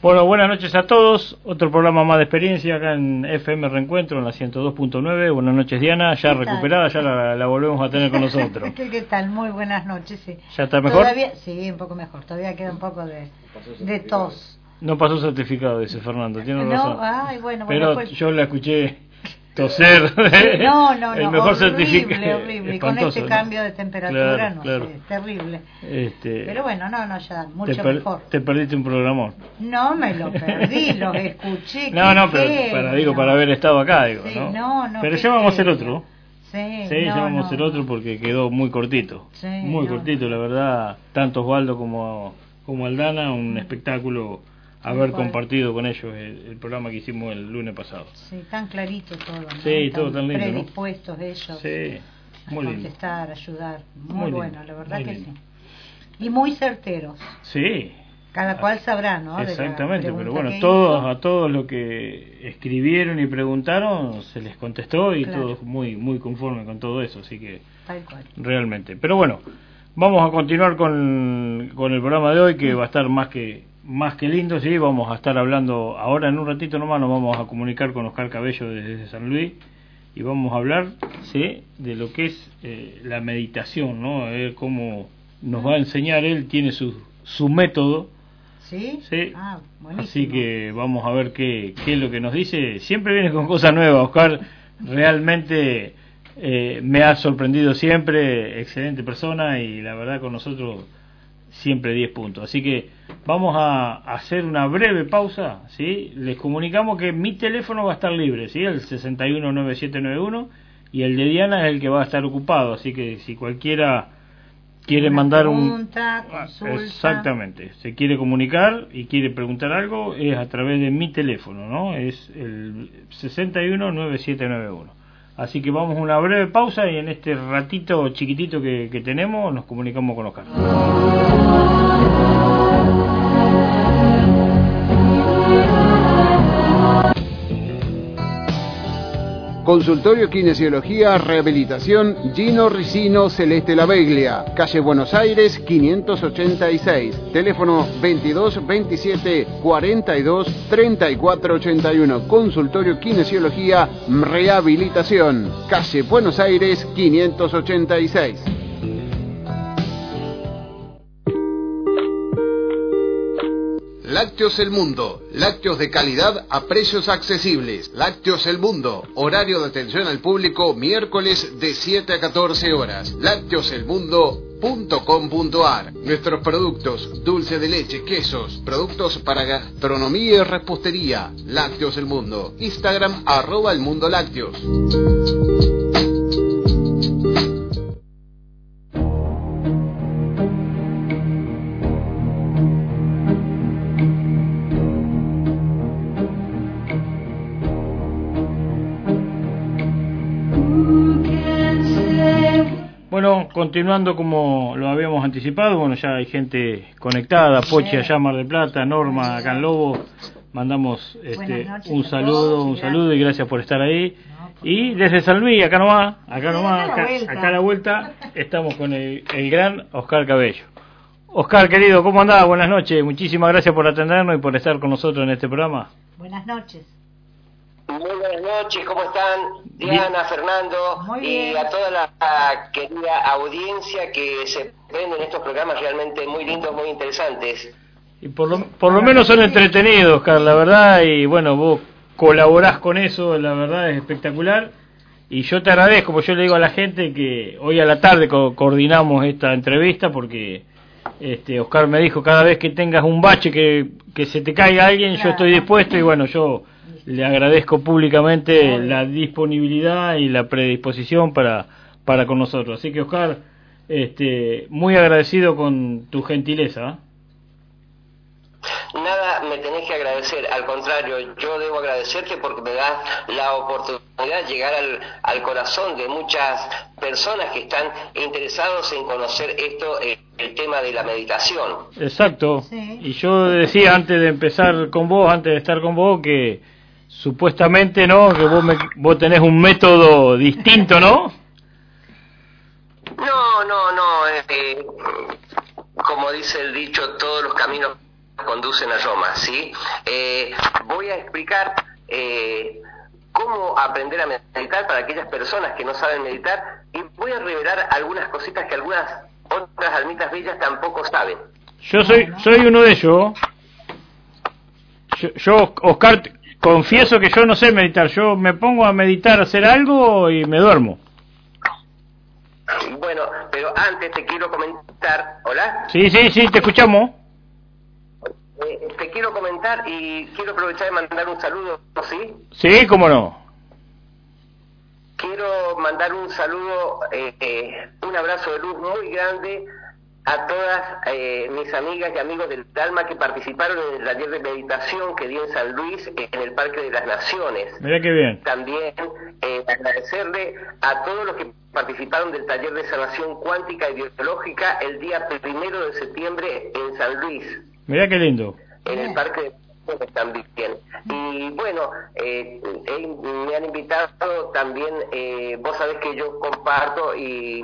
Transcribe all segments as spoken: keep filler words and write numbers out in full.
Bueno, buenas noches a todos. Otro programa más de experiencia acá en F M Reencuentro, en la ciento dos punto nueve. Buenas noches, Diana. Ya recuperada, ya la, la volvemos a tener con nosotros. ¿Qué, ¿Qué tal? Muy buenas noches, sí. ¿Ya está mejor? Todavía, sí, un poco mejor. Todavía queda un poco de, de tos. No pasó certificado, dice Fernando. Tiene no, razón. Ay, bueno, Pero bueno, pues... yo la escuché toser. No, no, no. El mejor horrible, certificado. horrible. Con este ¿no? cambio de temperatura, claro, no claro. sé, es terrible. Este, Pero bueno, no, no, ya, mucho te per, mejor. Te perdiste un programón. No, me lo perdí, lo escuché. No, no, pero para, digo, para haber estado acá, digo, sí, ¿no? no, no. Pero ya vamos a hacer otro. Sí, sí no, ya vamos no, a hacer otro porque quedó muy cortito. Sí, muy no, cortito, no. la verdad. Tanto Osvaldo como, como Aldana, un espectáculo haber compartido con ellos el, el programa que hicimos el lunes pasado. Sí, tan clarito todo, ¿no? Sí, tan todo tan lindo, predispuestos ¿no? ellos sí, muy a contestar, lindo. ayudar. Muy, muy bueno, lindo, la verdad que lindo. sí. Y muy certeros. Sí. Cada cual sabrá, ¿no? Exactamente, pero bueno, todos hizo. A todos los que escribieron y preguntaron se les contestó y claro. Todos muy muy conformes con todo eso, así que tal cual. Realmente. Pero bueno, vamos a continuar con, con el programa de hoy que va a estar más que más que lindo, sí, vamos a estar hablando ahora en un ratito nomás, nos vamos a comunicar con Oscar Cabello desde San Luis y vamos a hablar, sí, de lo que es eh, la meditación, ¿no? A ver cómo nos va a enseñar él, tiene su su método. ¿Sí? Sí. Ah, buenísimo. Así que vamos a ver qué, qué es lo que nos dice. Siempre viene con cosas nuevas, Oscar. Realmente eh, me ha sorprendido siempre. Excelente persona y la verdad con nosotros siempre diez puntos. Así que vamos a hacer una breve pausa, ¿sí? Les comunicamos que mi teléfono va a estar libre, ¿sí? El sesenta y uno noventa y siete noventa y uno y el de Diana es el que va a estar ocupado. Así que si cualquiera quiere una mandar pregunta, un consulta. Exactamente, se quiere comunicar y quiere preguntar algo, es a través de mi teléfono, ¿no? Es el sesenta y uno noventa y siete noventa y uno. Así que vamos a una breve pausa y en este ratito chiquitito que, que tenemos nos comunicamos con Oscar. Consultorio Kinesiología Rehabilitación Gino Ricino Celeste La Beglia, calle Buenos Aires quinientos ochenta y seis, teléfono veintidós veintisiete cuarenta y dos treinta y cuatro ochenta y uno. Consultorio Kinesiología Rehabilitación, calle Buenos Aires quinientos ochenta y seis. Lácteos El Mundo, lácteos de calidad a precios accesibles. Lácteos El Mundo, horario de atención al público miércoles de siete a catorce horas. lácteos el mundo punto com punto a r. Nuestros productos, dulce de leche, quesos, productos para gastronomía y repostería. Lácteos El Mundo. Instagram arroba El Mundo Lácteos. Bueno, continuando como lo habíamos anticipado, bueno, ya hay gente conectada, Pochi allá Mar del Plata, Norma acá en Lobo, mandamos este, un saludo, un saludo y gracias por estar ahí. Y desde San Luis, acá nomás, acá nomás, acá, acá a la vuelta, estamos con el, el gran Oscar Cabello. Oscar, querido, ¿cómo andás? Buenas noches, muchísimas gracias por atendernos y por estar con nosotros en este programa. Buenas noches. Muy buenas noches, ¿cómo están? Diana, bien. Fernando y a toda la, la querida audiencia que se prende en estos programas realmente muy lindos, muy interesantes. Y por lo, por lo menos son entretenidos, Oscar, la verdad, y bueno, vos colaborás con eso, la verdad es espectacular. Y yo te agradezco, porque yo le digo a la gente que hoy a la tarde co- coordinamos esta entrevista porque este Oscar me dijo, cada vez que tengas un bache que, que se te caiga alguien, claro. Yo estoy dispuesto y bueno, yo le agradezco públicamente la disponibilidad y la predisposición para, para con nosotros. Así que Oscar, este, muy agradecido con tu gentileza. Nada me tenés que agradecer, al contrario, yo debo agradecerte porque me das la oportunidad de llegar al, al corazón de muchas personas que están interesados en conocer esto, eh, el tema de la meditación. Exacto, sí. Y yo decía antes de empezar con vos, antes de estar con vos, que supuestamente, ¿no?, que vos, me, vos tenés un método distinto, ¿no? No, no, no, eh, como dice el dicho, todos los caminos conducen a Roma, ¿sí? Eh, voy a explicar eh, cómo aprender a meditar para aquellas personas que no saben meditar, y voy a revelar algunas cositas que algunas otras almitas bellas tampoco saben. Yo soy soy uno de ellos. Yo, yo, Oscar, confieso que yo no sé meditar. Yo me pongo a meditar, a hacer algo y me duermo. Bueno, pero antes te quiero comentar... ¿Hola? Sí, sí, sí, te escuchamos. Eh, te quiero comentar y quiero aprovechar de mandar un saludo, ¿sí? Sí, cómo no. Quiero mandar un saludo, eh, eh, un abrazo de luz muy grande a todas eh, mis amigas y amigos del alma que participaron en el taller de meditación que di en San Luis, en el Parque de las Naciones. Mira qué bien. También eh, agradecerle a todos los que participaron del taller de sanación cuántica y biológica el día primero de septiembre en San Luis. Mira qué lindo. En el Parque de Naciones también. Y bueno, eh, eh, me han invitado también, eh, vos sabés que yo comparto y...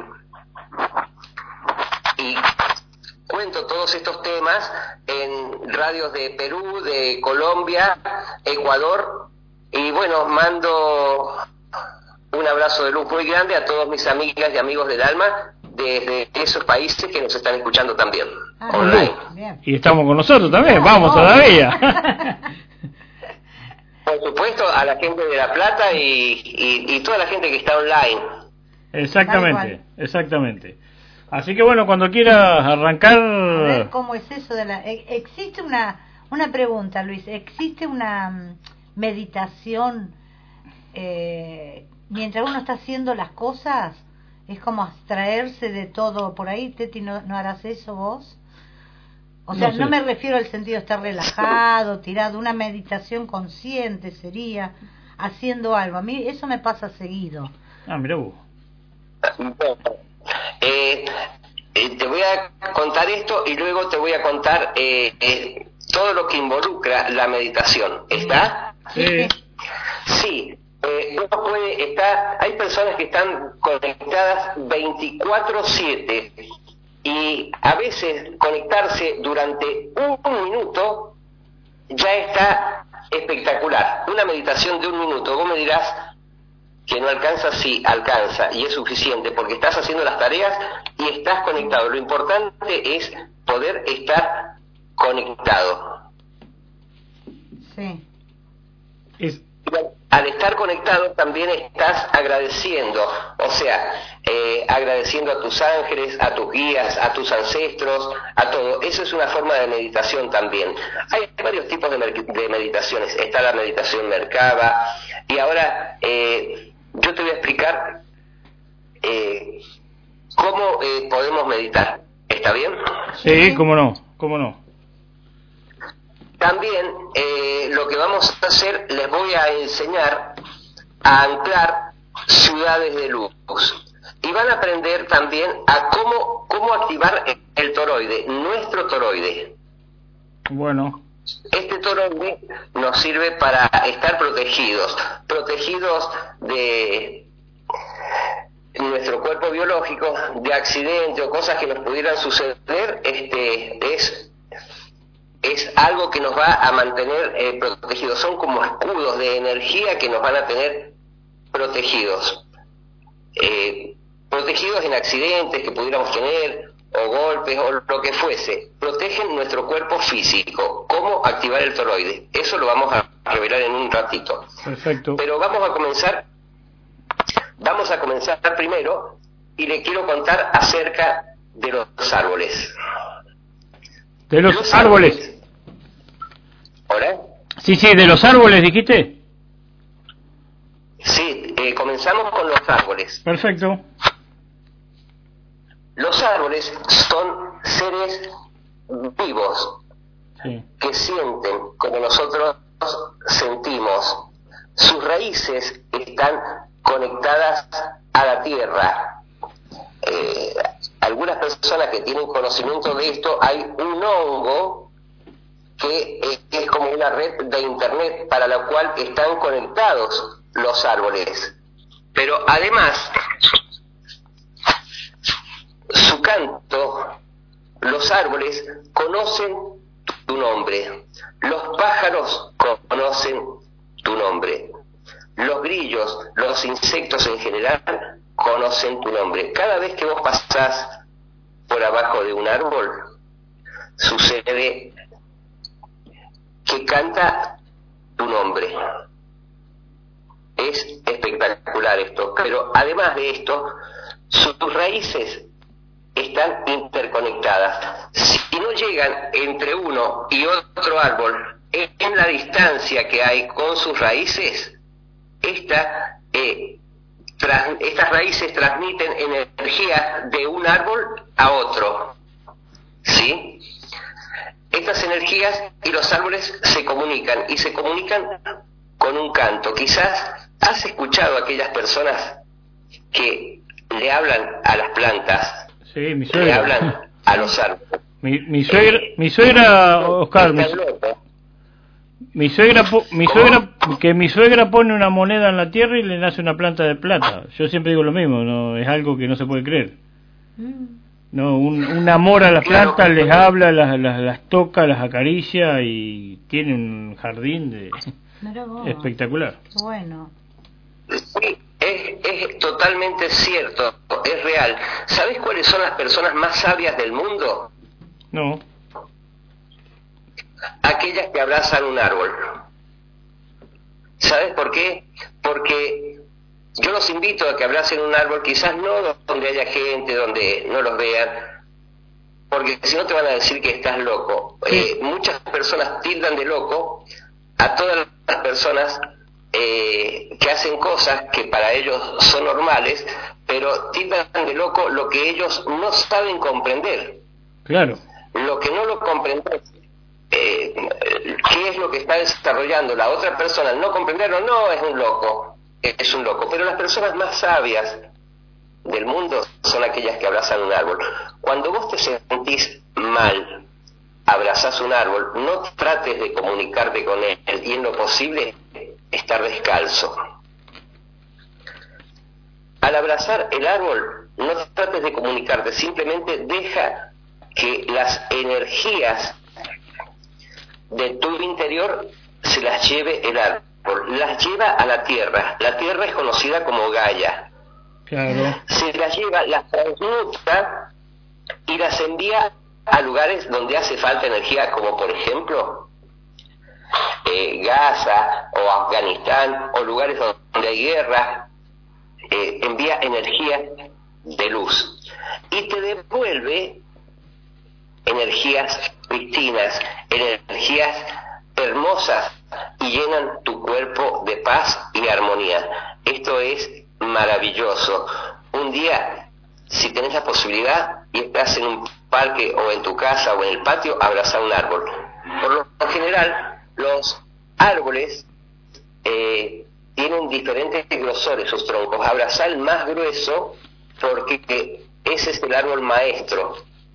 y cuento todos estos temas en radios de Perú, de Colombia, Ecuador, y bueno, mando un abrazo de luz muy grande a todos mis amigas y amigos del alma desde esos países que nos están escuchando también, ah, online. Bien. Y estamos con nosotros también, vamos todavía. Por supuesto, a la gente de La Plata y, y, y toda la gente que está online. Exactamente, exactamente. Así que bueno, cuando quieras arrancar... A ver cómo es eso de la... e- Existe una una pregunta, Luis. ¿Existe una mm, meditación eh, mientras uno está haciendo las cosas? Es como abstraerse de todo por ahí. Teti, ¿no, no harás eso vos? O sea, No sé. no me refiero al sentido de estar relajado, tirado. Una meditación consciente sería haciendo algo. A mí eso me pasa seguido. Ah, mira vos. Eh, eh, te voy a contar esto y luego te voy a contar eh, eh, todo lo que involucra la meditación. ¿Está? Sí. Sí. Eh, uno puede estar, hay personas que están conectadas veinticuatro siete y a veces conectarse durante un minuto ya está espectacular. Una meditación de un minuto, vos me dirás que no alcanza, sí, alcanza y es suficiente porque estás haciendo las tareas y estás conectado. Lo importante es poder estar conectado. Sí. Es... Al estar conectado también estás agradeciendo, o sea, eh, agradeciendo a tus ángeles, a tus guías, a tus ancestros, a todo. Eso es una forma de meditación también. Hay varios tipos de, mer- de meditaciones. Está la meditación Merkaba y ahora eh, yo te voy a explicar eh, cómo eh, podemos meditar. ¿Está bien? Sí, cómo no, cómo no. También eh, lo que vamos a hacer, les voy a enseñar a anclar ciudades de luz. Y van a aprender también a cómo, cómo activar el toroide, nuestro toroide. Bueno. Este toroide nos sirve para estar protegidos, protegidos de nuestro cuerpo biológico, de accidentes o cosas que nos pudieran suceder. Este es es algo que nos va a mantener eh, protegidos. Son como escudos de energía que nos van a tener protegidos. Eh, protegidos en accidentes que pudiéramos tener, o golpes, o lo que fuese. Protegen nuestro cuerpo físico. ¿Cómo activar el toroide? Eso lo vamos a revelar en un ratito. Perfecto. Pero vamos a comenzar, vamos a comenzar primero, y le quiero contar acerca de los árboles. De los, Los árboles. árboles. ¿Hola? Sí, sí, de los árboles, dijiste. Sí, eh, comenzamos con los árboles. Perfecto. Los árboles son seres vivos Sí. que sienten como nosotros sentimos. Sus raíces están conectadas a la tierra. Eh, algunas personas que tienen conocimiento de esto, hay un hongo que es, es como una red de internet para la cual están conectados los árboles. Pero además, su canto, los árboles conocen tu nombre. Los pájaros conocen tu nombre. Los grillos, los insectos en general, conocen tu nombre. Cada vez que vos pasás por abajo de un árbol, sucede que canta tu nombre. Es espectacular esto, pero además de esto, sus raíces están interconectadas. Si no llegan entre uno y otro árbol, en la distancia que hay con sus raíces, esta, eh, tras, estas raíces transmiten energía de un árbol a otro, ¿sí? Estas energías y los árboles se comunican, y se comunican con un canto. Quizás has escuchado a aquellas personas que le hablan a las plantas, sí, mi suegra. le hablan a los árboles. Mi, mi suegra, eh, mi suegra, Oscar, mi, mi suegra, mi suegra, que mi suegra pone una moneda en la tierra y le nace una planta de plata. Yo siempre digo lo mismo, no es algo que no se puede creer. No, un, un amor a las plantas, les habla, las, las, las toca, las acaricia y tiene un jardín de espectacular. Bueno. Sí, es, es totalmente cierto, es real. ¿Sabes cuáles son las personas más sabias del mundo? No. Aquellas que abrazan un árbol. ¿Sabes por qué? Porque yo los invito a que abracen un árbol, quizás no donde haya gente, donde no los vean, porque si no te van a decir que estás loco. Sí. Eh, muchas personas tildan de loco a todas las personas eh, que hacen cosas que para ellos son normales, pero tildan de loco lo que ellos no saben comprender. Claro. Lo que no lo comprendes, eh, qué es lo que está desarrollando la otra persona, al no comprenderlo, no es un loco, es un loco. Pero las personas más sabias del mundo son aquellas que abrazan un árbol. Cuando vos te sentís mal, abrazás un árbol, no trates de comunicarte con él, y en lo posible estar descalzo. Al abrazar el árbol, no trates de comunicarte, simplemente deja que las energías de tu interior se las lleve el árbol, las lleva a la tierra. La tierra es conocida como Gaia. Claro. Se las lleva, las transmuta y las envía a lugares donde hace falta energía, como por ejemplo eh, Gaza o Afganistán, o lugares donde hay guerra. Eh, envía energía de luz y te devuelve energías pristinas, energías hermosas, y llenan tu cuerpo de paz y armonía. Esto es maravilloso. Un día, si tenés la posibilidad y estás en un parque o en tu casa o en el patio, abraza un árbol. Por lo general, los árboles eh, tienen diferentes grosores, sus troncos. Abraza el más grueso porque ese es el árbol maestro.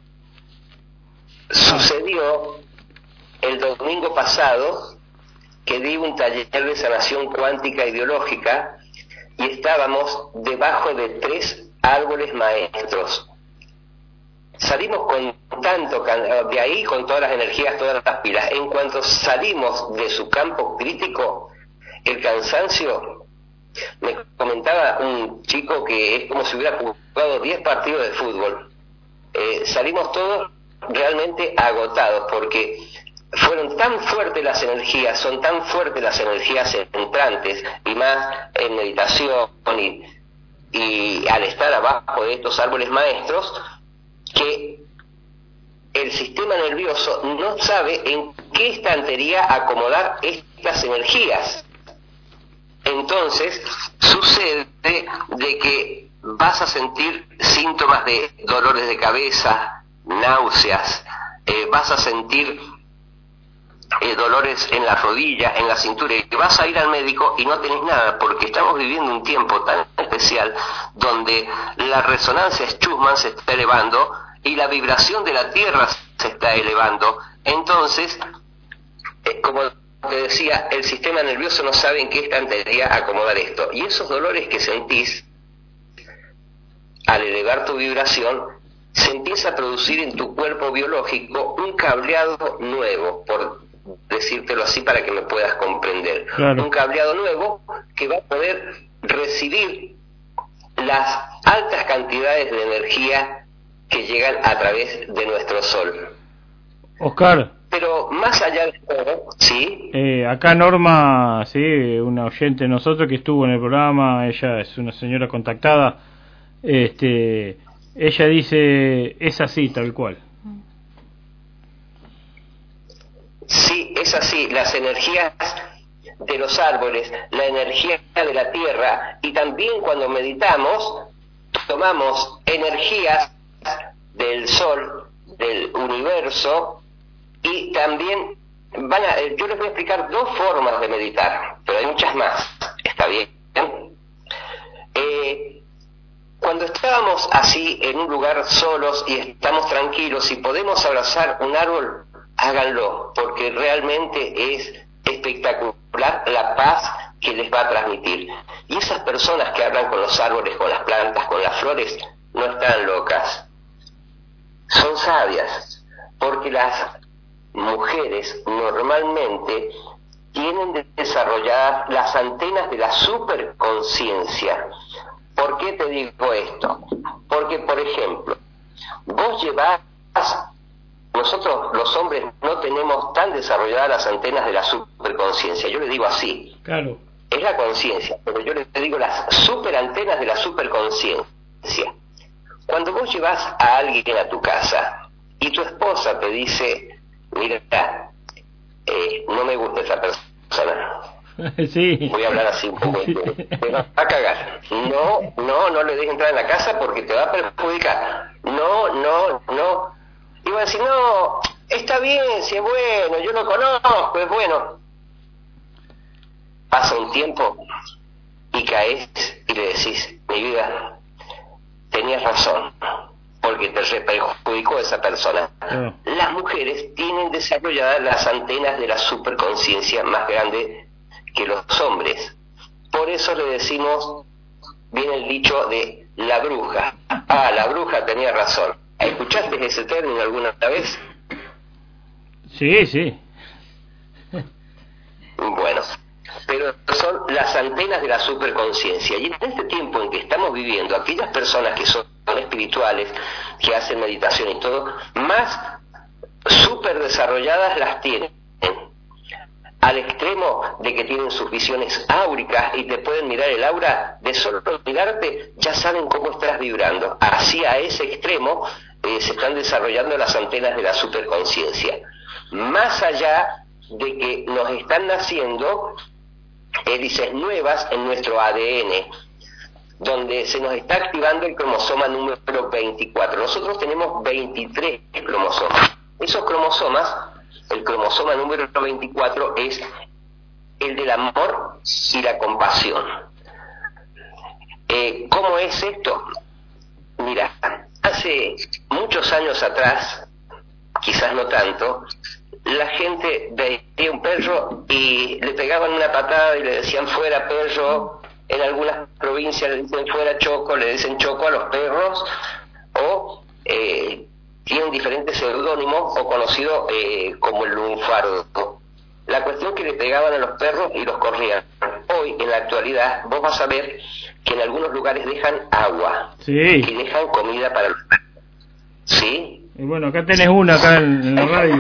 Sucedió el domingo pasado que di un taller de sanación cuántica y biológica y estábamos debajo de tres árboles maestros. Salimos con tanto, de ahí con todas las energías, todas las pilas. En cuanto salimos de su campo crítico, el cansancio, me comentaba un chico que es como si hubiera jugado diez partidos de fútbol. Eh, salimos todos realmente agotados porque fueron tan fuertes las energías, son tan fuertes las energías entrantes, y más en meditación y, y al estar abajo de estos árboles maestros, que el sistema nervioso no sabe en qué estantería acomodar estas energías. Entonces sucede de que vas a sentir síntomas de dolores de cabeza, náuseas, eh, vas a sentir eh, dolores en las rodillas, en la cintura, y vas a ir al médico y no tenés nada, porque estamos viviendo un tiempo tan especial donde la resonancia Schumann se está elevando y la vibración de la Tierra se está elevando. Entonces, eh, como te decía, el sistema nervioso no sabe en qué estantería acomodar esto, y esos dolores que sentís al elevar tu vibración se empieza a producir en tu cuerpo biológico un cableado nuevo, por decírtelo así para que me puedas comprender. Claro. Un cableado nuevo que va a poder recibir las altas cantidades de energía que llegan a través de nuestro sol. Oscar. Pero más allá de todo, ¿sí? Eh, acá Norma, sí, una oyente de nosotros que estuvo en el programa, ella es una señora contactada, este, ella dice, es así, tal cual. Sí, es así, las energías de los árboles, la energía de la tierra, y también cuando meditamos, tomamos energías del sol, del universo, y también van a, yo les voy a explicar dos formas de meditar, pero hay muchas más, ¿está bien? Eh, cuando estábamos así en un lugar solos y estamos tranquilos y podemos abrazar un árbol, háganlo, porque realmente es espectacular la paz que les va a transmitir. Y esas personas que hablan con los árboles, con las plantas, con las flores, no están locas, son sabias, porque las mujeres normalmente tienen desarrolladas las antenas de la superconciencia. ¿Por qué te digo esto? Porque, por ejemplo, vos llevás, nosotros los hombres no tenemos tan desarrolladas las antenas de la superconciencia, yo le digo así. Claro. Es la conciencia, pero yo le digo las superantenas de la superconciencia. Cuando vos llevas a alguien a tu casa y tu esposa te dice, mira, eh, no me gusta esa persona, sí. voy a hablar así un poco, te va a cagar, no, no, no le dejes entrar en la casa porque te va a perjudicar, no, no, no, y va a decir, no, está bien, si es bueno, yo lo conozco, es bueno. Pasa un tiempo y caes y le decís, mi vida, tenías razón, porque te perjudicó esa persona. Ah. Las mujeres tienen desarrolladas las antenas de la superconciencia más grande que los hombres. Por eso le decimos, viene el dicho de la bruja. Ah, la bruja tenía razón. ¿Escuchaste ese término alguna vez? Sí, sí. Bueno, pero son las antenas de la superconciencia. Y en este tiempo en que estamos viviendo, aquellas personas que son espirituales, que hacen meditación y todo, más super desarrolladas las tienen, al extremo de que tienen sus visiones áuricas y te pueden mirar el aura, de solo mirarte ya saben cómo estás vibrando. Así, a ese extremo eh, se están desarrollando las antenas de la superconciencia. Más allá de que nos están naciendo hélices nuevas en nuestro A D N, donde se nos está activando el cromosoma número veinticuatro. Nosotros tenemos veintitrés cromosomas. Esos cromosomas, el cromosoma número veinticuatro es el del amor y la compasión. Eh, ¿Cómo es esto? Mira, hace muchos años atrás, quizás no tanto, la gente veía un perro y le pegaban una patada y le decían fuera perro. En algunas provincias le dicen fuera choco, le dicen choco a los perros, o eh, tienen diferentes seudónimos o conocido eh, como el lunfardo. La cuestión es que le pegaban a los perros y los corrían. Hoy, en la actualidad, vos vas a ver que en algunos lugares dejan agua, Sí. y dejan comida para los perros. ¿Sí? Y bueno, acá tenés una acá en, en la radio.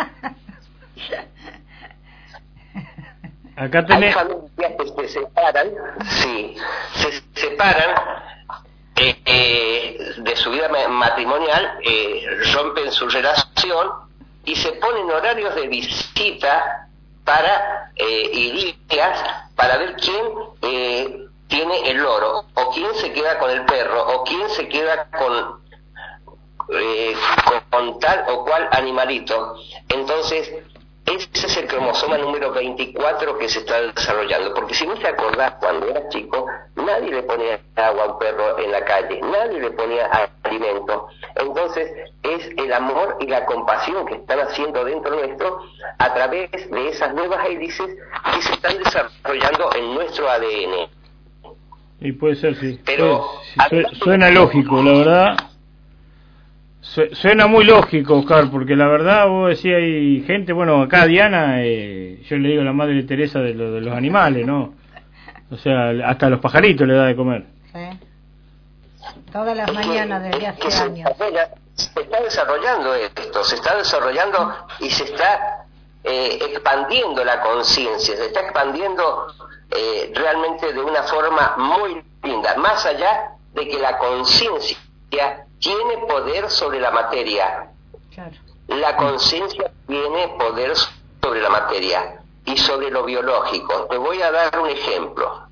Acá tenés... Hay familias que se separan, sí, se separan eh, eh, de su vida matrimonial, eh, rompen su relación y se ponen horarios de visita para eh, y días para ver quién eh, tiene el loro, o quién se queda con el perro, o quién se queda con, eh, con, con tal o cual animalito. Entonces, ese es el cromosoma número veinticuatro que se está desarrollando, porque si no te acordás, cuando eras chico, nadie le ponía agua a un perro en la calle, nadie le ponía alimento. Entonces, es el amor y la compasión que están haciendo dentro nuestro a través de esas nuevas hélices que se están desarrollando en nuestro A D N. Y puede ser, sí. Pero Pues, sí, su- suena lógico, la verdad. Su- suena muy lógico, Oscar, porque la verdad vos decís, hay gente, bueno, acá Diana, eh, yo le digo a la Madre Teresa de, lo, de los animales, ¿no? O sea, hasta a los pajaritos le da de comer. Sí. Todas las mañanas desde hace se, años. se está desarrollando esto, se está desarrollando y se está eh, expandiendo la conciencia, se está expandiendo eh, realmente de una forma muy linda, más allá de que la conciencia tiene poder sobre la materia. Claro. La conciencia tiene poder sobre la materia y sobre lo biológico. Te voy a dar un ejemplo.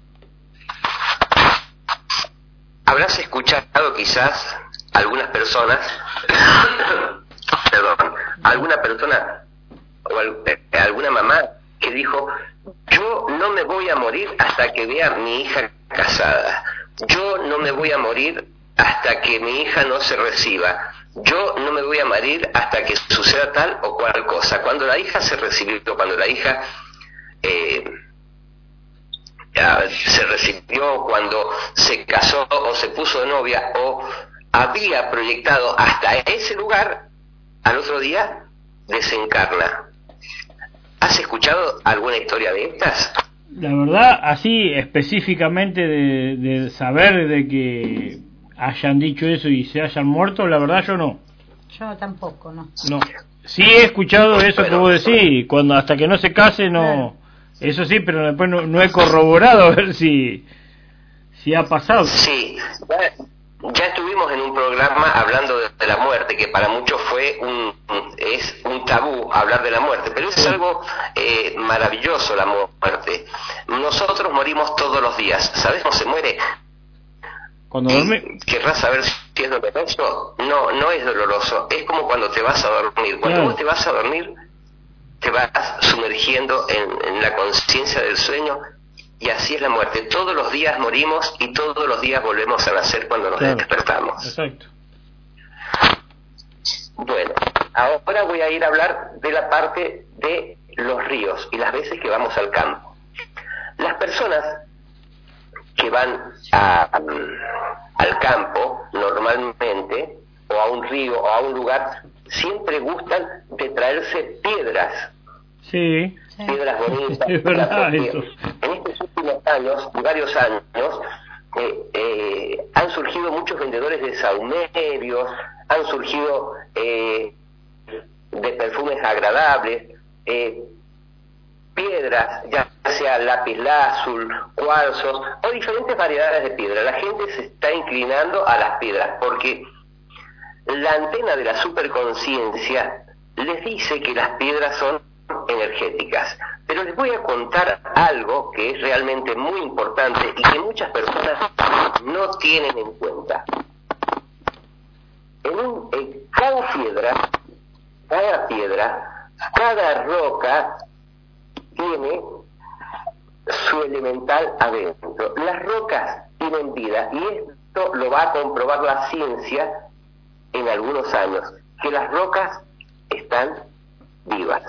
Habrás escuchado quizás algunas personas, perdón, alguna persona o al, eh, alguna mamá que dijo: yo no me voy a morir hasta que vea a mi hija casada, yo no me voy a morir hasta que mi hija no se reciba, yo no me voy a morir hasta que suceda tal o cual cosa. Cuando la hija se recibió, cuando la hija eh, se recibió, cuando se casó o se puso de novia o había proyectado hasta ese lugar, al otro día desencarna. ¿Has escuchado alguna historia de estas? La verdad, así específicamente de, de saber de que hayan dicho eso y se hayan muerto, la verdad yo no. Yo tampoco, ¿no? No. Sí he escuchado eso Bueno, que vos decís, cuando hasta que no se case no... Claro. Eso sí, pero después no, no he corroborado a ver si, si ha pasado. Sí, ya, ya estuvimos en un programa hablando de, de la muerte, que para muchos fue un, es un tabú hablar de la muerte, pero es algo eh, maravilloso la muerte. Nosotros morimos todos los días. ¿Sabes cómo se muere? Cuando dormí... ¿Querrás saber si es doloroso? No, no es doloroso. Es como cuando te vas a dormir. Cuando Claro. vos te vas a dormir, te vas sumergiendo en, en la conciencia del sueño, y así es la muerte. Todos los días morimos y todos los días volvemos a nacer cuando nos Claro. despertamos. Exacto. Bueno, ahora voy a ir a hablar de la parte de los ríos y las veces que vamos al campo. Las personas que van a, a, al campo normalmente, o a un río o a un lugar, siempre gustan de traerse piedras, Sí. Sí. piedras bonitas. Es verdad porque eso. en estos últimos años, varios años, eh, eh, han surgido muchos vendedores de sahumerios, han surgido eh, de perfumes agradables, eh, piedras, ya sea lapislázuli, cuarzos o diferentes variedades de piedra. La gente se está inclinando a las piedras porque la antena de la superconciencia les dice que las piedras son energéticas. Pero les voy a contar algo que es realmente muy importante y que muchas personas no tienen en cuenta. En, un, en cada piedra, cada piedra, cada roca tiene su elemental adentro. Las rocas tienen vida y esto lo va a comprobar la ciencia en algunos años, que las rocas están vivas.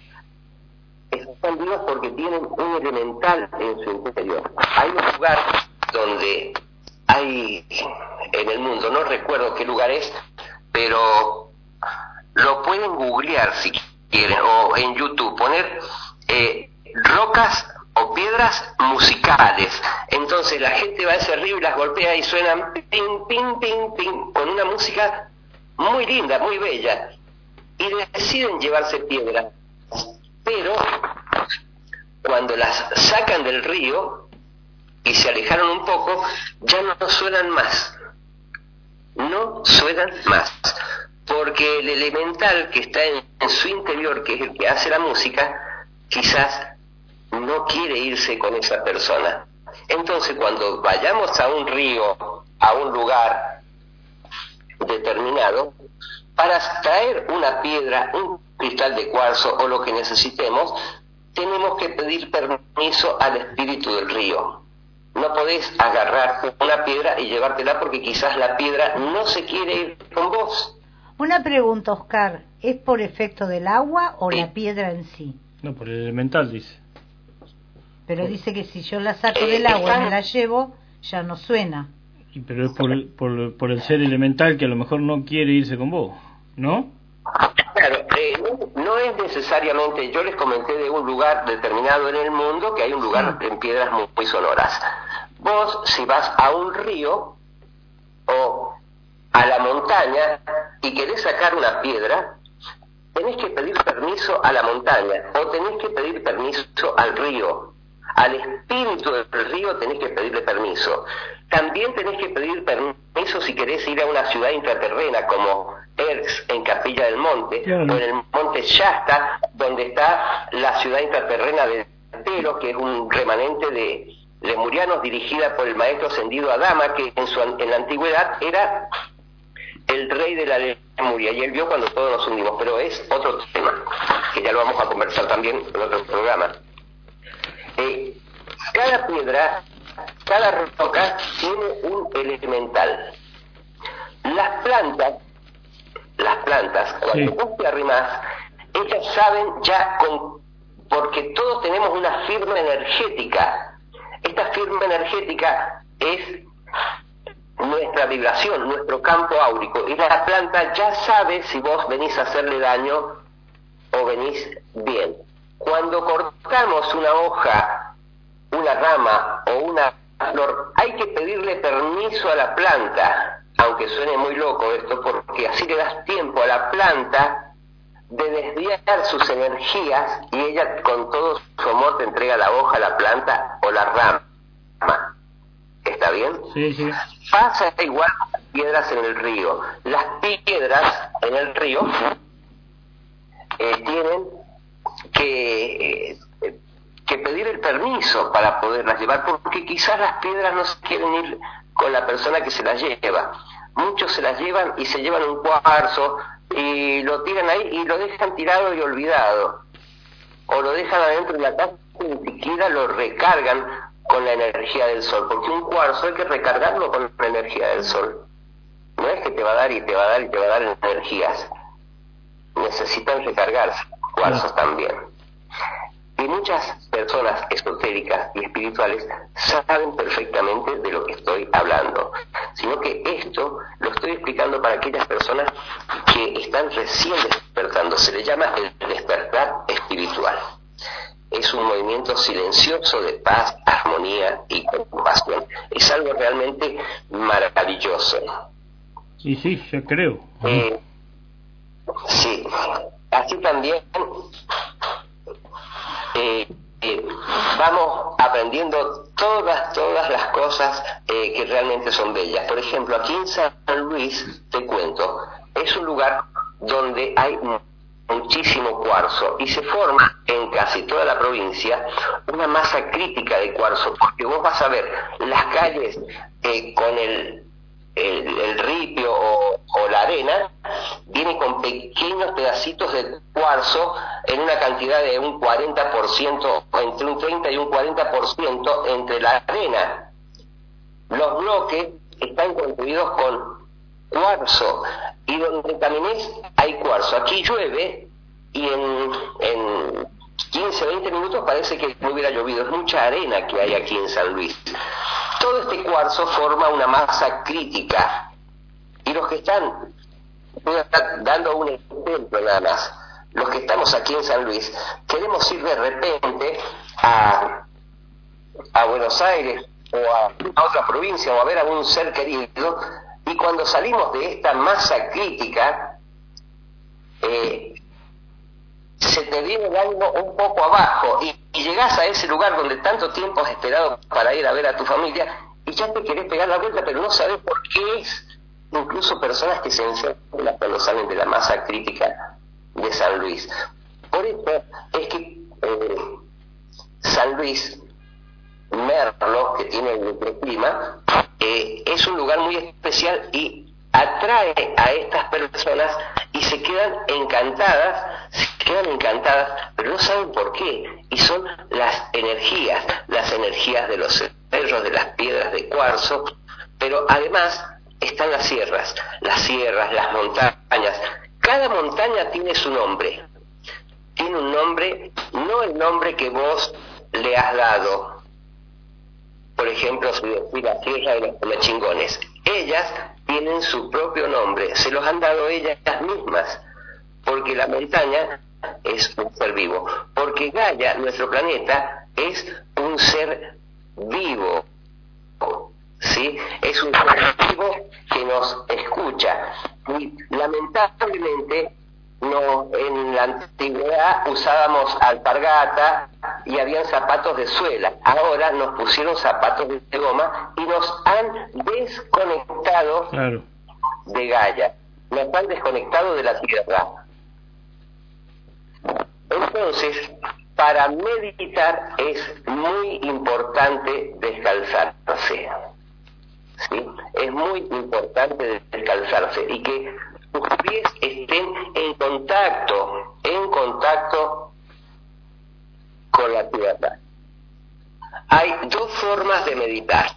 Están vivas porque tienen un elemental en su interior. Hay un lugar donde hay en el mundo, no recuerdo qué lugar es, pero lo pueden googlear si quieren, o en YouTube poner eh, rocas o piedras musicales. Entonces la gente va a ese río y las golpea y suenan ping, ping, ping, ping, con una música muy linda, muy bella, y deciden llevarse piedras, pero cuando las sacan del río y se alejaron un poco, ya no suenan más, no suenan más, porque el elemental que está en, en su interior, que es el que hace la música, quizás no quiere irse con esa persona. Entonces, cuando vayamos a un río, a un lugar determinado, para traer una piedra, un cristal de cuarzo o lo que necesitemos, tenemos que pedir permiso al espíritu del río. No podés agarrar una piedra y llevártela porque quizás la piedra no se quiere ir con vos. Una pregunta, Oscar, ¿es por efecto del agua o Sí. la piedra en sí? No, por el elemental, dice. Pero dice que si yo la saco Eh, del agua y están- me la llevo, ya no suena. Y pero es por el, por, por el ser elemental que a lo mejor no quiere irse con vos, ¿no? Claro, eh, no, no es necesariamente, yo les comenté de un lugar determinado en el mundo, que hay un lugar en piedras muy, muy sonoras. Vos, si vas a un río o a la montaña y querés sacar una piedra, tenés que pedir permiso a la montaña o tenés que pedir permiso al río. Al espíritu del río tenés que pedirle permiso. También tenés que pedir permiso si querés ir a una ciudad intraterrena como Erx en Capilla del Monte, claro, o en el monte Shasta, donde está la ciudad intraterrena de Tero, que es un remanente de lemurianos dirigida por el maestro ascendido Adama, que en, su, en la antigüedad era el rey de la Lemuria, y él vio cuando todos nos hundimos, pero es otro tema, que ya lo vamos a conversar también en otro programa. Eh, cada piedra, cada roca tiene un elemental. Las plantas, las plantas, cuando sí. vos te arrimás, ellas saben ya, con, porque todos tenemos una firma energética. Esta firma energética es nuestra vibración, nuestro campo áurico, y la planta ya sabe si vos venís a hacerle daño o venís bien. Cuando cortamos una hoja, una rama o una flor, hay que pedirle permiso a la planta, aunque suene muy loco esto, porque así le das tiempo a la planta de desviar sus energías y ella con todo su amor te entrega la hoja, la planta o la rama. ¿Está bien? Sí, sí. Pasa igual con las piedras en el río. Las piedras en el río eh, tienen que, eh, que pedir el permiso para poderlas llevar, porque quizás las piedras no se quieren ir con la persona que se las lleva. Muchos se las llevan y se llevan un cuarzo y lo tiran ahí y lo dejan tirado y olvidado, o lo dejan adentro de la casa y ni siquiera lo recargan con la energía del sol, porque un cuarzo hay que recargarlo con la energía del sol. No es que te va a dar y te va a dar y te va a dar energías, necesitan recargarse, cuarzos también. Y muchas personas esotéricas y espirituales saben perfectamente de lo que estoy hablando, sino que esto lo estoy explicando para aquellas personas que están recién despertando. Se le llama el despertar espiritual. Es un movimiento silencioso de paz, armonía y compasión. Es algo realmente maravilloso. Y sí, yo creo. Eh, sí, así también eh, eh, vamos aprendiendo todas, todas las cosas eh, que realmente son bellas. Por ejemplo, aquí en San Luis, te cuento, es un lugar donde hay muchísimo cuarzo y se forma en casi toda la provincia una masa crítica de cuarzo, porque vos vas a ver las calles eh, con el, el, el ripio o, o la arena, viene con pequeños pedacitos de cuarzo en una cantidad de un cuarenta por ciento, entre un treinta y un cuarenta por ciento entre la arena. Los bloques están construidos con cuarzo, y donde camines hay cuarzo. Aquí llueve y en, en quince, veinte minutos parece que no hubiera llovido. Es mucha arena que hay aquí en San Luis. Todo este cuarzo forma una masa crítica, y los que están, voy a estar dando un ejemplo nada más, los que estamos aquí en San Luis, queremos ir de repente a, a Buenos Aires o a, a otra provincia o a ver a algún ser querido, y cuando salimos de esta masa crítica, eh, se te viene el ánimo un poco abajo y, y llegás a ese lugar donde tanto tiempo has esperado para ir a ver a tu familia y ya te querés pegar la vuelta, pero no sabes por qué es. Incluso personas que se enferman cuando salen de la masa crítica de San Luis. Por eso es que eh, San Luis, Merlo, que tiene el microclima, eh, es un lugar muy especial y atrae a estas personas y se quedan encantadas, se quedan encantadas, pero no saben por qué, y son las energías, las energías de los cerros, de las piedras de cuarzo, pero además están las sierras, las sierras, las montañas. Cada montaña tiene su nombre, tiene un nombre, no el nombre que vos le has dado, por ejemplo, si decir la tierra de los comechingones. Ellas tienen su propio nombre, se los han dado ellas mismas, porque la montaña es un ser vivo, porque Gaia, nuestro planeta, es un ser vivo, ¿sí? Es un ser vivo que nos escucha, y lamentablemente no, en la antigüedad usábamos alpargata y habían zapatos de suela. Ahora nos pusieron zapatos de goma y nos han desconectado claro. de Gaia, nos han desconectado de la Tierra. Entonces, para meditar es muy importante descalzarse, ¿sí? Es muy importante descalzarse y que tus pies estén en contacto, en contacto con la tierra. Hay dos formas de meditar.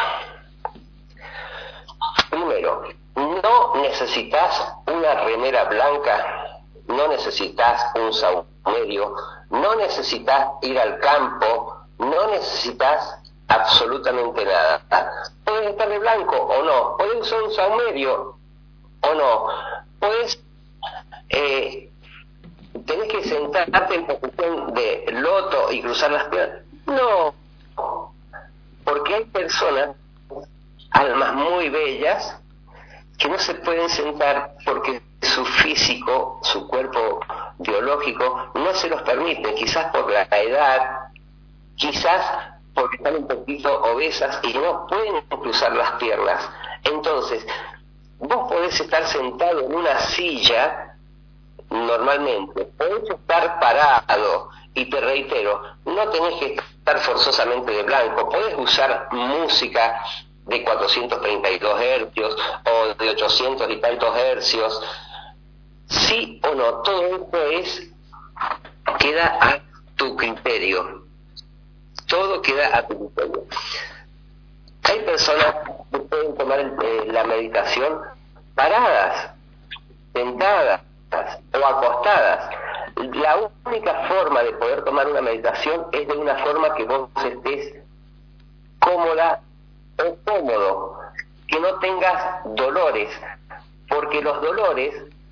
Primero, no necesitas una remera blanca, no necesitas un saumerio, no necesitas ir al campo, no necesitas absolutamente nada. Puedes estar de blanco o no, puedes usar un saumerio o no, puedes eh, tenés que sentarte en posición de loto y cruzar las piernas. No, porque hay personas, almas muy bellas, que no se pueden sentar porque su físico, su cuerpo biológico no se los permite, quizás por la edad, quizás porque están un poquito obesas y no pueden cruzar las piernas. Entonces, vos podés estar sentado en una silla normalmente, podés estar parado, y te reitero, no tenés que estar forzosamente de blanco, podés usar música de cuatrocientos treinta y dos hercios o de ochocientos y tantos hercios, sí o no, todo esto es, queda a tu criterio, todo queda a tu criterio. Hay personas que pueden tomar eh, la meditación paradas, sentadas o acostadas. La única forma de poder tomar una meditación es de una forma que vos estés cómoda o cómodo, que no tengas dolores, porque los dolores,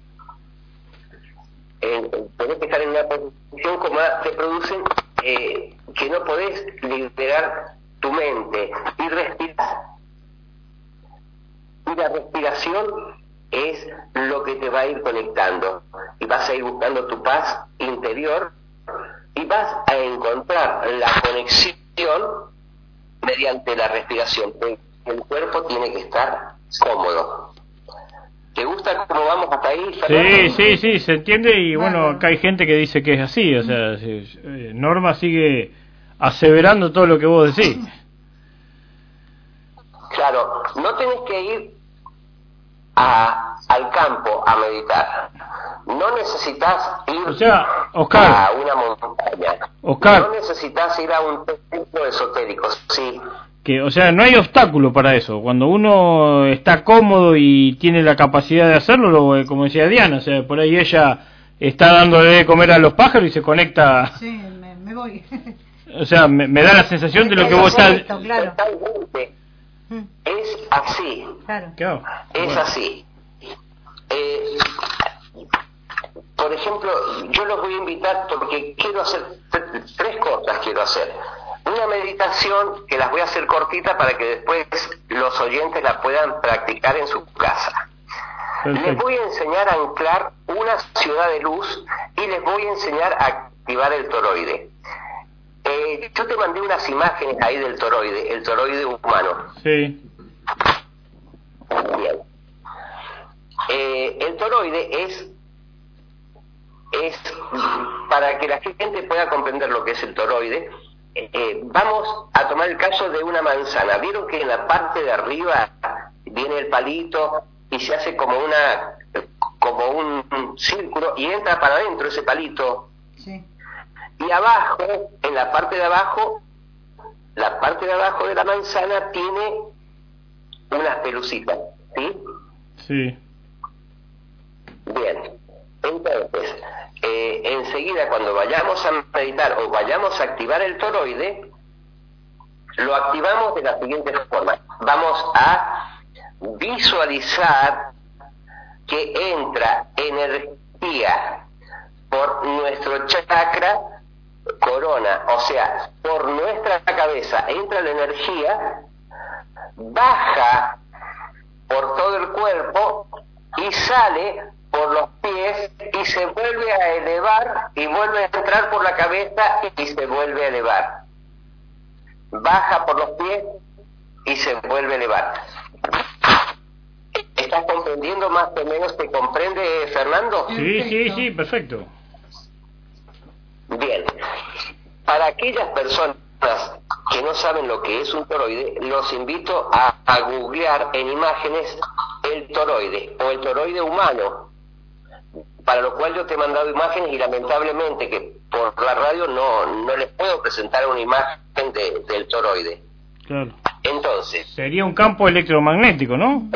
eh, tenés que estar en una posición cómoda, te producen eh, que no podés liberar tu mente y respirar. Y la respiración es lo que te va a ir conectando y vas a ir buscando tu paz interior y vas a encontrar la conexión mediante la respiración. El cuerpo tiene que estar cómodo. ¿Te gusta cómo vamos hasta ahí, Fernando? Sí, sí, sí, se entiende. Y bueno, acá hay gente que dice que es así. O sea, eh, Norma sigue aseverando todo lo que vos decís. Claro, no tenés que ir a, al campo a meditar. No necesitas ir o sea, Oscar, a una montaña. Oscar, no necesitas ir a un templo esotérico, sí. Que, o sea, no hay obstáculo para eso. Cuando uno está cómodo y tiene la capacidad de hacerlo, lo, como decía Diana, o sea, por ahí ella está dándole de comer a los pájaros y se conecta. Sí, me, me voy. O sea, me, me da la sensación de lo que vos estás... Claro. Totalmente. Es así. Claro. Claro. Es Bueno. así. Eh, por ejemplo, yo los voy a invitar porque quiero hacer tres cosas. Quiero hacer una meditación que las voy a hacer cortita para que después los oyentes la puedan practicar en su casa. Perfecto. Les voy a enseñar a anclar una ciudad de luz y les voy a enseñar a activar el toroide. Eh, yo te mandé unas imágenes ahí del toroide, el toroide humano. Sí. Bien. Eh, el toroide es, es, para que la gente pueda comprender lo que es el toroide, eh, vamos a tomar el caso de una manzana. ¿Vieron que en la parte de arriba viene el palito y se hace como una, como un círculo y entra para adentro ese palito? Sí. Y abajo, en la parte de abajo, la parte de abajo de la manzana tiene unas pelucitas, ¿sí? Sí. Bien, entonces, eh, enseguida cuando vayamos a meditar o vayamos a activar el toroide, lo activamos de la siguiente forma. Vamos a visualizar que entra energía por nuestro chakra corona, o sea, por nuestra cabeza entra la energía, baja por todo el cuerpo y sale por los pies y se vuelve a elevar y vuelve a entrar por la cabeza y se vuelve a elevar. Baja por los pies y se vuelve a elevar. ¿Estás comprendiendo más o menos? ¿Te comprende, Fernando? Sí, sí, sí, perfecto. Bien. Para aquellas personas que no saben lo que es un toroide, los invito a, a googlear en imágenes el toroide o el toroide humano, para lo cual yo te he mandado imágenes y lamentablemente que por la radio no, no les puedo presentar una imagen de, del toroide. Claro. Entonces, sería un campo electromagnético, ¿no?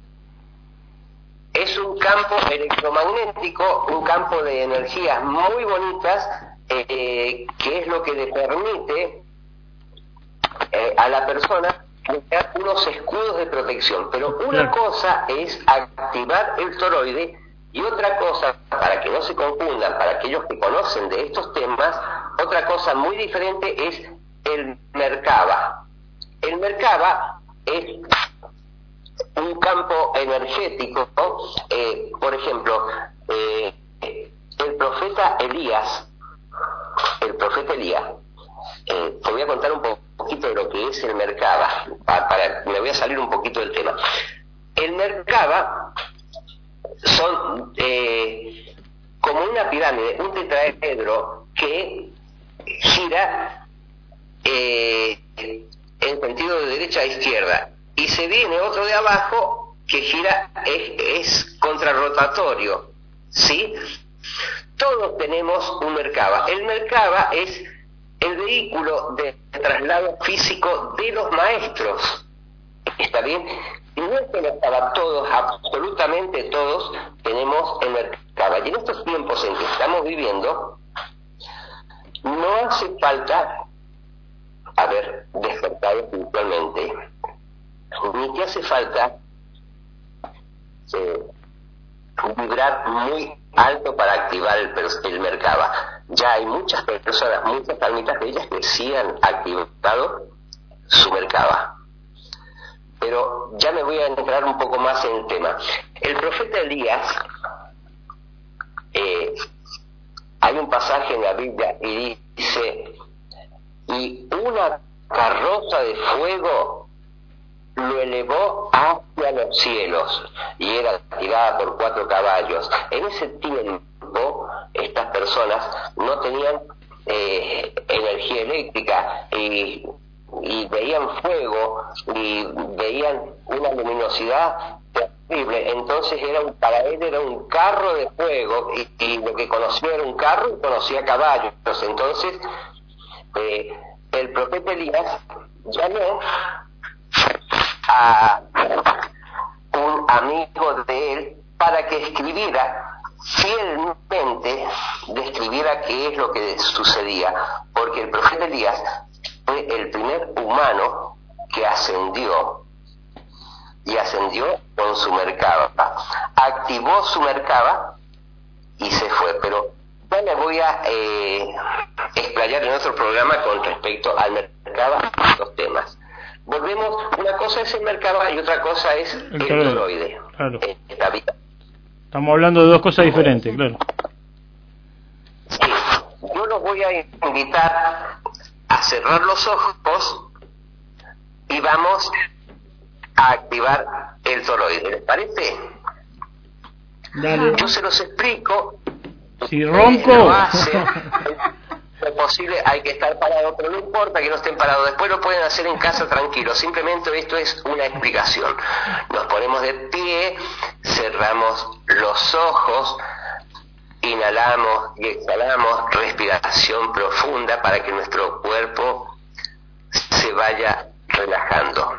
Es un campo electromagnético, un campo de energías muy bonitas, eh, que es lo que le permite eh, a la persona crear unos escudos de protección. Pero una cosa es activar el toroide y otra cosa, para que no se confundan, para aquellos que conocen de estos temas, otra cosa muy diferente es el Merkaba. El Merkaba es un campo energético, eh, por ejemplo, eh, el profeta Elías, el profeta Elías, eh, te voy a contar un poquito de lo que es el Merkaba, para, para, me voy a salir un poquito del tema. El Merkaba son eh, como una pirámide, un tetraedro que gira eh, en sentido de derecha a izquierda, y se viene otro de abajo que gira, es, es contrarrotatorio, ¿sí? Todos tenemos un Merkaba. El Merkaba es el vehículo de traslado físico de los maestros, ¿está bien? Y no es que Merkaba, todos, absolutamente todos, tenemos el Merkaba. Y en estos tiempos en que estamos viviendo, no hace falta haber despertado espiritualmente, ni que hace falta eh, vibrar muy alto para activar el, el Merkaba. Ya hay muchas personas, muchas almitas de ellas que sí han activado su Merkaba. Pero ya me voy a entrar un poco más en el tema. El profeta Elías, eh, hay un pasaje en la Biblia y dice: y una carroza de fuego lo elevó hacia los cielos, y era tirada por cuatro caballos. En ese tiempo estas personas no tenían eh, energía eléctrica y, y veían fuego y veían una luminosidad terrible. Entonces era un, para él era un carro de fuego, y, y lo que conocía era un carro y conocía caballos. Entonces eh, el profeta Elías llamó a un amigo de él para que escribiera fielmente, describiera qué es lo que sucedía, porque el profeta Elías fue el primer humano que ascendió, y ascendió con su Merkaba, activó su Merkaba y se fue. Pero ya me voy a eh, explayar en otro programa con respecto al Merkaba y estos temas. Volvemos, una cosa es el Merkaba y otra cosa es el, el toroide. Claro. Esta vida. Estamos hablando de dos cosas diferentes, claro. Sí, yo los voy a invitar a cerrar los ojos y vamos a activar el toroide. ¿Les parece? Dale. Yo se los explico. Si ronco. Lo hacen. Lo posible, hay que estar parado, pero no importa que no estén parados, después lo pueden hacer en casa tranquilo. Simplemente esto es una explicación. Nos ponemos de pie, cerramos los ojos, inhalamos y exhalamos, respiración profunda para que nuestro cuerpo se vaya relajando.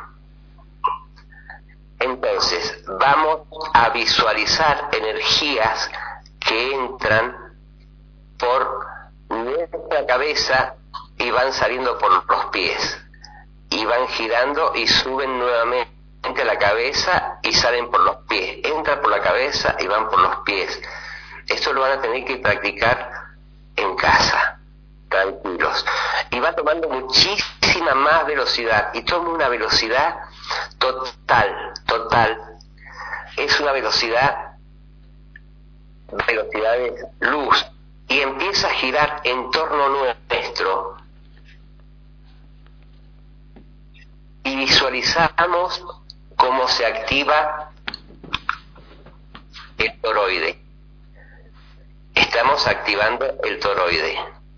Entonces vamos a visualizar energías que entran por nuestra cabeza y van saliendo por los pies. y van girando y suben nuevamente a la cabeza y salen por los pies, entran por la cabeza y van por los pies. Esto lo van a tener que practicar en casa, tranquilos, y va tomando muchísima más velocidad, y toma una velocidad total, total, es una velocidad, velocidad de luz, y empieza a girar en torno nuestro, y visualizamos cómo se activa el toroide. Estamos activando el toroide.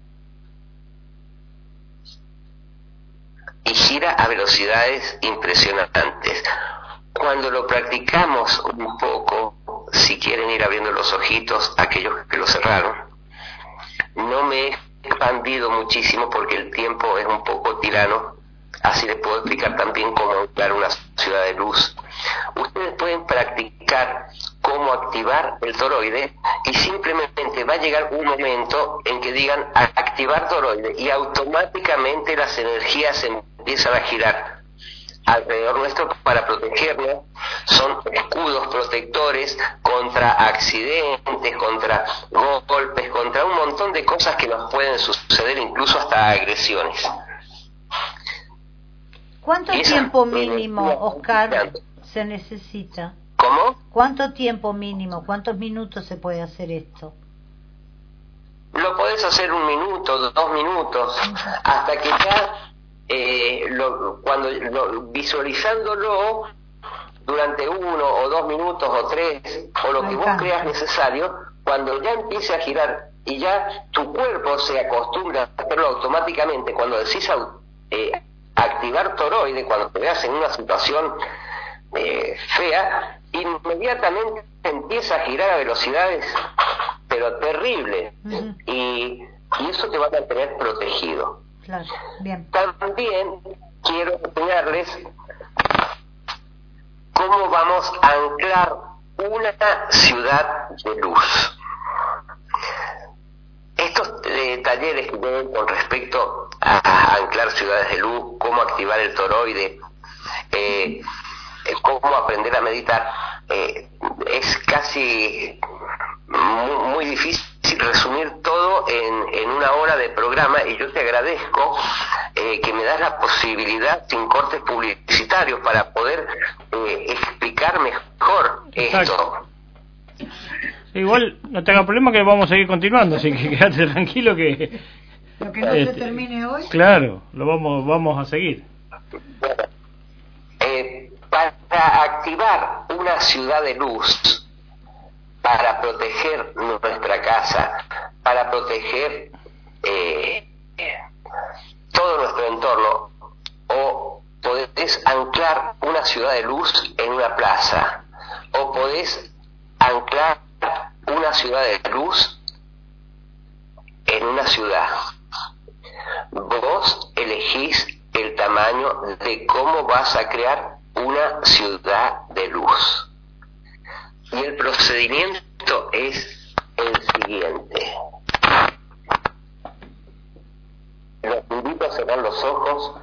Y gira a velocidades impresionantes. Cuando lo practicamos un poco, si quieren ir abriendo los ojitos, aquellos que lo cerraron, no me he expandido muchísimo porque el tiempo es un poco tirano. Así les puedo explicar también cómo anclar una ciudad de luz. Ustedes pueden practicar cómo activar el toroide y simplemente va a llegar un momento en que digan activar toroide y automáticamente las energías empiezan a girar alrededor nuestro para protegernos. Son escudos protectores contra accidentes, contra golpes, contra un montón de cosas que nos pueden suceder, incluso hasta agresiones. ¿Cuánto tiempo mínimo, Oscar, se necesita? ¿Cómo? ¿Cuánto tiempo mínimo? ¿Cuántos minutos se puede hacer esto? Lo podés hacer un minuto, dos minutos, hasta que ya, eh, lo, cuando lo, visualizándolo durante uno o dos minutos o tres, o lo que vos creas necesario, cuando ya empiece a girar y ya tu cuerpo se acostumbra a hacerlo automáticamente, cuando decís eh, activar toroide, cuando te veas en una situación eh, fea, inmediatamente empieza a girar a velocidades pero terribles. Uh-huh. y, y eso te va a mantener protegido. Claro. Bien. También quiero enseñarles cómo vamos a anclar una ciudad de luz. Estos eh, talleres que tienen con respecto a, a anclar ciudades de luz, cómo activar el toroide, eh, eh, cómo aprender a meditar, eh, es casi muy, muy difícil resumir todo en, en una hora de programa, y yo te agradezco eh, que me das la posibilidad sin cortes publicitarios para poder eh, explicar mejor esto. Igual no tenga problema que vamos a seguir continuando, así que quédate tranquilo que lo que no este, se termine hoy. Claro, lo vamos vamos a seguir. Eh, para activar una ciudad de luz, para proteger nuestra casa, para proteger eh, todo nuestro entorno, o podés anclar una ciudad de luz en una plaza, o podés anclar una ciudad de luz en una ciudad. Vos elegís el tamaño de cómo vas a crear una ciudad de luz. Y el procedimiento es el siguiente. Los invito a cerrar los ojos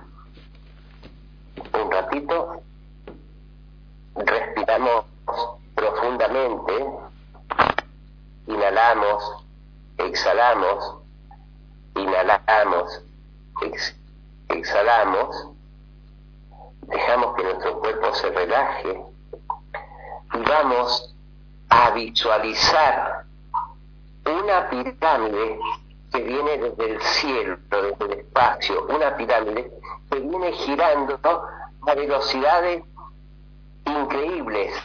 un ratito. Respiramos profundamente. Inhalamos, exhalamos, inhalamos, ex, exhalamos, dejamos que nuestro cuerpo se relaje y vamos a visualizar una pirámide que viene desde el cielo, desde el espacio, una pirámide que viene girando a velocidades increíbles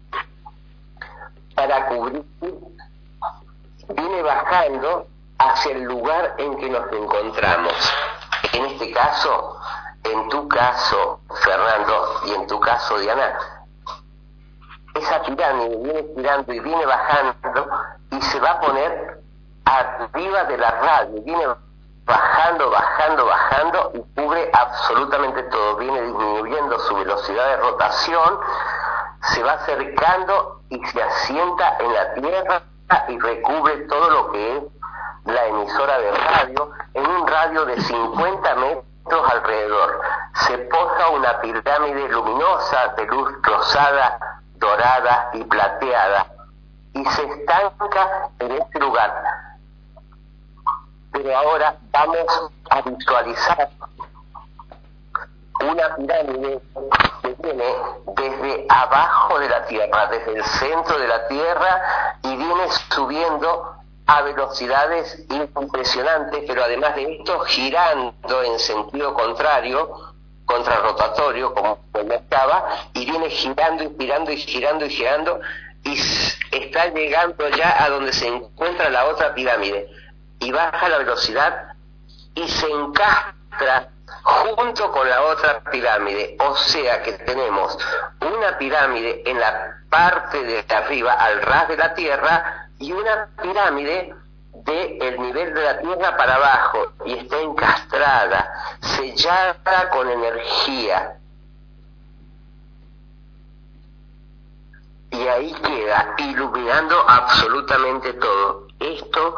para cubrir. Viene bajando hacia el lugar en que nos encontramos. En este caso, en tu caso, Fernando, y en tu caso, Diana, esa pirámide viene girando y viene bajando y se va a poner arriba de la radio. Viene bajando, bajando, bajando y cubre absolutamente todo. Viene disminuyendo su velocidad de rotación, se va acercando y se asienta en la tierra y recubre todo lo que es la emisora de radio en un radio de cincuenta metros alrededor. Se posa una pirámide luminosa de luz rosada, dorada y plateada, y se estanca en este lugar. Pero ahora vamos a visualizar una pirámide que viene desde abajo de la Tierra, desde el centro de la Tierra, y viene subiendo a velocidades impresionantes, pero además de esto girando en sentido contrario, contrarrotatorio, como estaba, y viene girando y girando y girando y girando, y está llegando ya a donde se encuentra la otra pirámide, y baja la velocidad y se encastra junto con la otra pirámide. O sea que tenemos una pirámide en la parte de arriba, al ras de la Tierra, y una pirámide del nivel de la Tierra para abajo, y está encastrada, sellada con energía. Y ahí queda, iluminando absolutamente todo. Esto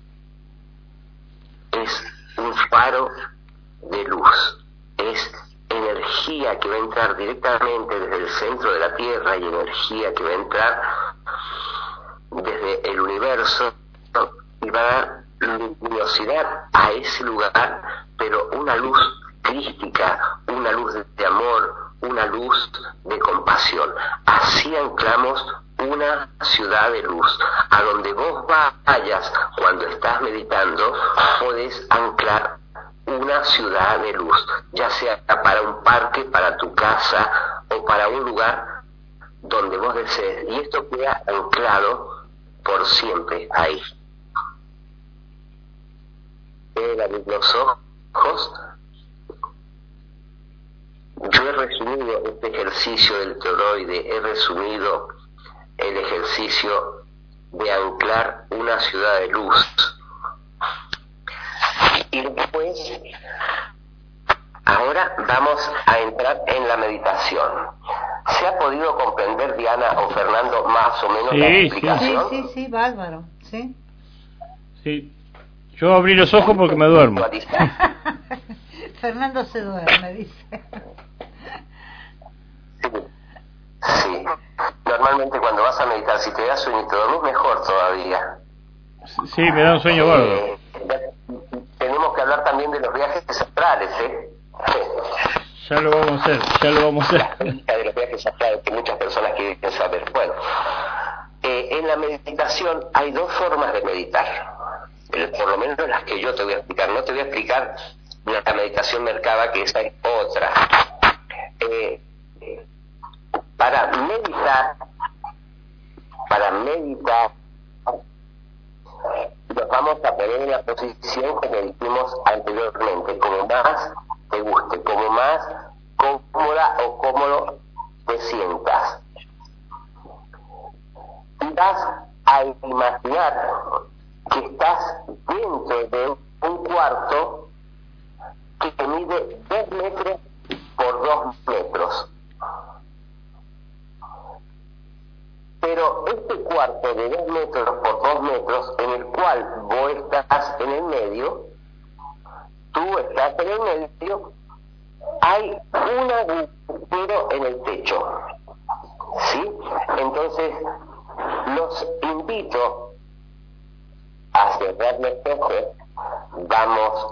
es un faro de luz, es energía que va a entrar directamente desde el centro de la Tierra, y energía que va a entrar desde el universo, y va a dar luminosidad a ese lugar, pero una luz crística, una luz de amor, una luz de compasión. Así anclamos una ciudad de luz. A donde vos vayas cuando estás meditando, podés anclar una ciudad de luz, ya sea para un parque, para tu casa o para un lugar donde vos desees, y esto queda anclado por siempre ahí. Pueden abrir los ojos. Yo he resumido este ejercicio del toroide, he resumido el ejercicio de anclar una ciudad de luz. Y después, ahora vamos a entrar en la meditación. ¿Se ha podido comprender, Diana o Fernando, más o menos sí, la explicación? Sí, sí, sí, bárbaro, sí. Sí. Yo abrí los ojos porque me duermo. Fernando se duerme, dice. Sí, sí. Normalmente cuando vas a meditar, si te da sueño y te dormís, mejor todavía. Sí, me da un sueño bárbaro. Eh, tenemos que hablar también de los viajes astrales, ¿eh? Ya lo vamos a hacer, ya lo vamos a hacer. De los viajes astrales que muchas personas quieren saber. Bueno, eh, en la meditación hay dos formas de meditar. Por lo menos las que yo te voy a explicar. No te voy a explicar la meditación Merkaba, que esa es otra. Eh, para meditar, para meditar, nos vamos a poner en la posición que dijimos anteriormente, como más te guste, como más cómoda o cómodo te sientas. Y vas a imaginar que estás dentro de un cuarto que mide dos metros por dos metros. Pero este cuarto de dos metros por dos metros, en el cual vos estás en el medio, tú estás en el medio, hay un agujero en el techo. ¿Sí? Entonces, los invito a cerrar los ojos. Vamos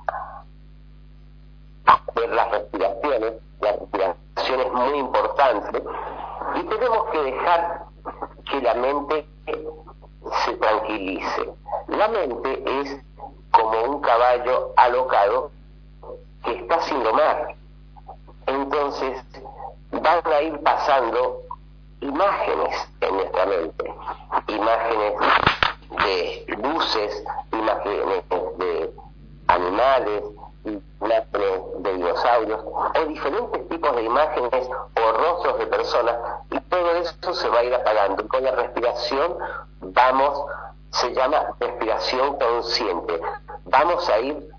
a ver las respiraciones. La respiración es muy importante y tenemos que dejar que la mente se tranquilice. La mente es como un caballo alocado que está sin domar. Entonces van a ir pasando imágenes en nuestra mente, imágenes de luces, imágenes de animales, imágenes de dinosaurios, o diferentes tipos de imágenes o rostros de personas, y todo esto se va a ir apagando. Con la respiración vamos, se llama respiración consciente, vamos a ir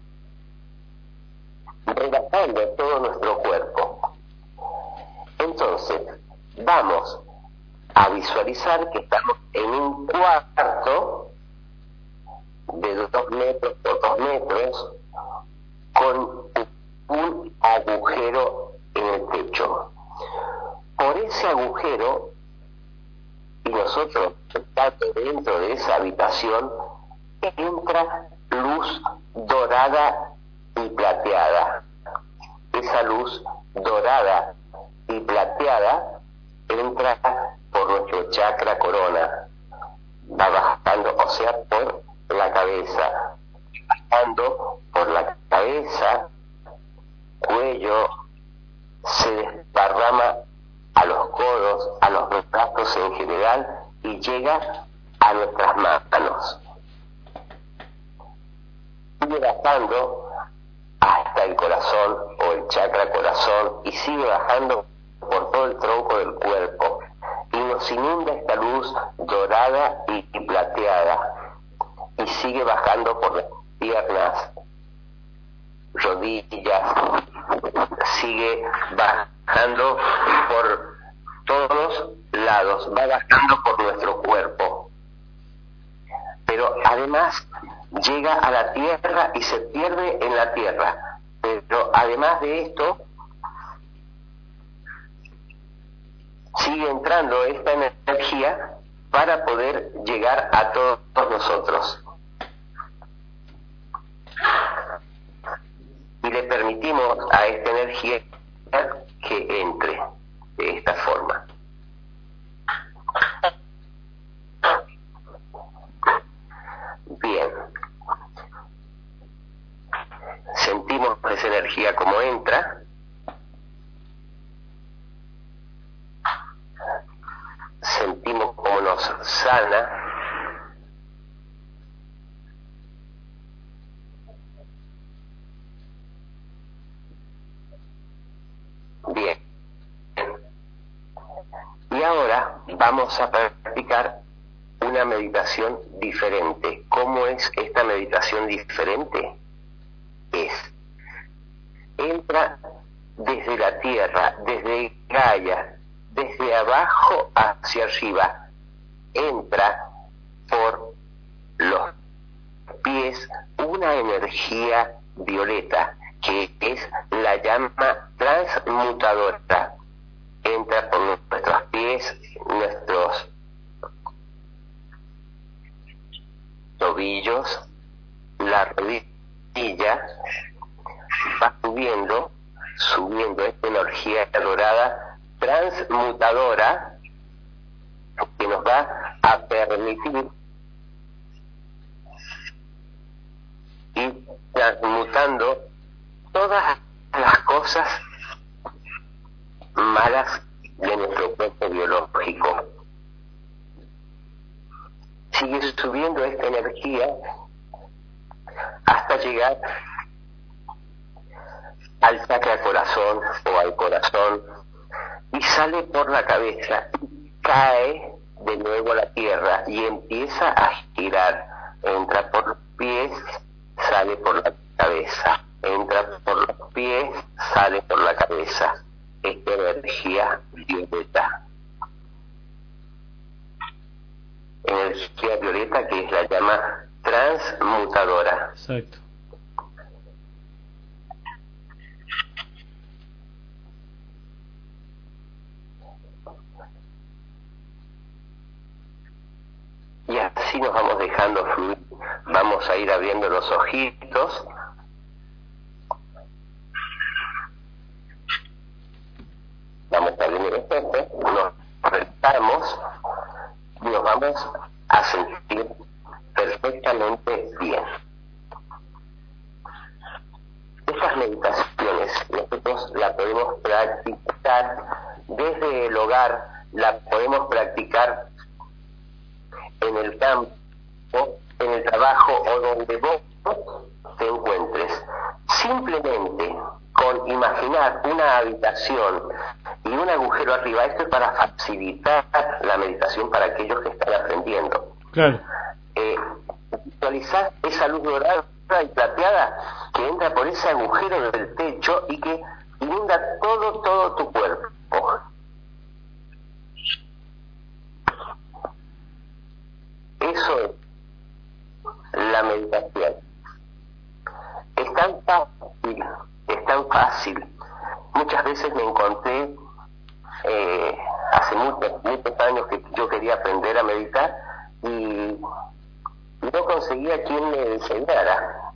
relajando todo nuestro cuerpo. Entonces vamos a visualizar que estamos en un cuarto de dos metros por dos metros con agujero y nosotros estando dentro de esa habitación, entra luz dorada y plateada. Esa luz dorada y plateada entra por nuestro chakra corona, va bajando, o sea, por la cabeza, bajando por la cabeza, cuello, se desparrama a los codos, a los brazos en general y llega a nuestras manos. Sigue bajando hasta el corazón o el chakra corazón y sigue bajando por todo el tronco del cuerpo y nos inunda esta luz dorada y, y plateada y sigue bajando por las piernas, rodillas, sigue bajando por todos lados, va bajando por nuestro cuerpo, pero además llega a la tierra y se pierde en la tierra. Pero además de esto, sigue entrando esta energía para poder llegar a todos nosotros. Y le permitimos a esta energía que entre de esta forma. Bien. Sentimos esa energía como entra. Sentimos como nos sana. Bien. Y ahora vamos a practicar una meditación diferente. ¿Cómo es esta meditación diferente? Es, entra desde la tierra, desde Gaia, desde abajo hacia arriba, entra por los pies una energía violeta que es la llama transmutadora. Entra por nuestros pies, nuestros tobillos, la rodilla, va subiendo, subiendo esta energía dorada transmutadora que nos va a permitir ir transmutando todas las cosas malas de nuestro cuerpo biológico. Sigue subiendo esta energía hasta llegar al chakra corazón o al corazón y sale por la cabeza y cae de nuevo a la tierra y empieza a girar. Entra por los pies, sale por la cabeza, entra por los pies, sale por la cabeza. Esta energía violeta. Energía violeta que es la llama transmutadora. Exacto. Y así nos vamos dejando fluir. Vamos a ir abriendo los ojitos. Vamos a abrir los ojos, nos relajamos y nos vamos a sentir perfectamente bien. Estas meditaciones nosotros las podemos practicar desde el hogar, las podemos practicar en el campo, en el trabajo o donde vos te encuentres. Simplemente con imaginar una habitación y un agujero arriba, esto es para facilitar la meditación para aquellos que están aprendiendo. Claro. Eh, visualizar esa luz dorada y plateada que entra por ese agujero del techo y que inunda todo, todo tu cuerpo. Eso es la meditación. Es tan fácil, es tan fácil. Muchas veces me encontré eh, hace muchos, muchos años que yo quería aprender a meditar y no conseguía quien me enseñara.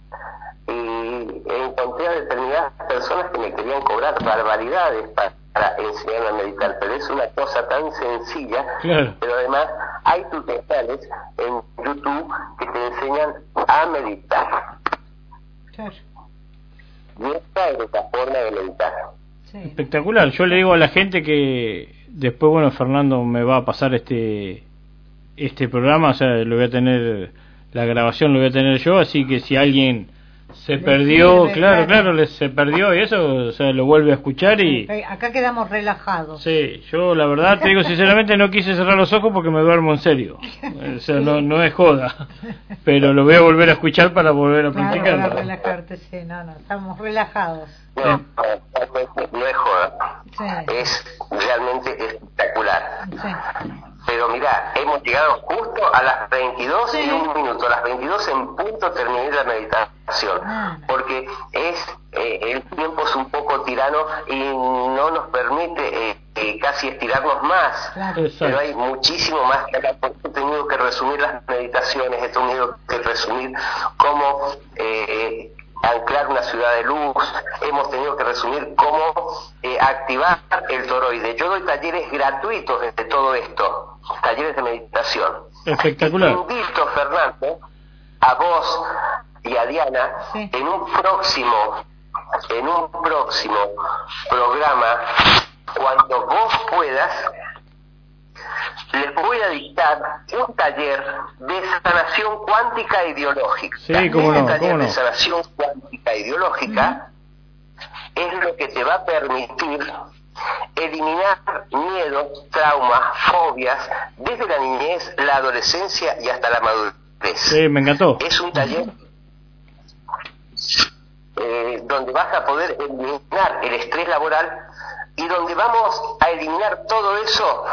Y encontré a determinadas personas que me querían cobrar barbaridades para, para enseñarme a meditar, pero es una cosa tan sencilla, claro. Pero además hay tutoriales en YouTube que te enseñan a meditar. Claro. Y esta es la forma de meditar. Sí. Espectacular. Yo le digo a la gente que después, bueno, Fernando me va a pasar este este programa, o sea, lo voy a tener, la grabación lo voy a tener yo, así que si alguien se Le perdió, sirve, claro, claro, claro, le, se perdió y eso, o sea, lo vuelve a escuchar y... Acá quedamos relajados. Sí, yo la verdad te digo sinceramente no quise cerrar los ojos porque me duermo en serio, o sea, no, no es joda, pero lo voy a volver a escuchar para volver a Claro, practicar. para relajarte, sí, no, no, estamos relajados. No, no, no es joda, Sí. es realmente espectacular. Sí. Pero mira, hemos llegado justo a las veintidós Sí. y un minuto, a las veintidós en punto terminé la meditación, Ah. porque es eh, el tiempo es un poco tirano y no nos permite eh, eh, casi estirarnos más. Claro. Exacto. Pero hay muchísimo más que hablar, porque he tenido que resumir las meditaciones, he tenido que resumir cómo eh, anclar una ciudad de luz, hemos tenido que resumir cómo eh, activar el toroide. Yo doy talleres gratuitos de todo esto, talleres de meditación. Espectacular. Te invito, Fernando, a vos y a Diana, Sí. en un próximo, en un próximo programa, cuando vos puedas, les voy a dictar un taller de sanación cuántica ideológica. Sí, cómo no, Este taller cómo no. de sanación cuántica ideológica es lo que te va a permitir eliminar miedos, traumas, fobias, desde la niñez, la adolescencia y hasta la madurez. Sí, me encantó. Es un taller eh, donde vas a poder eliminar el estrés laboral y donde vamos a eliminar todo eso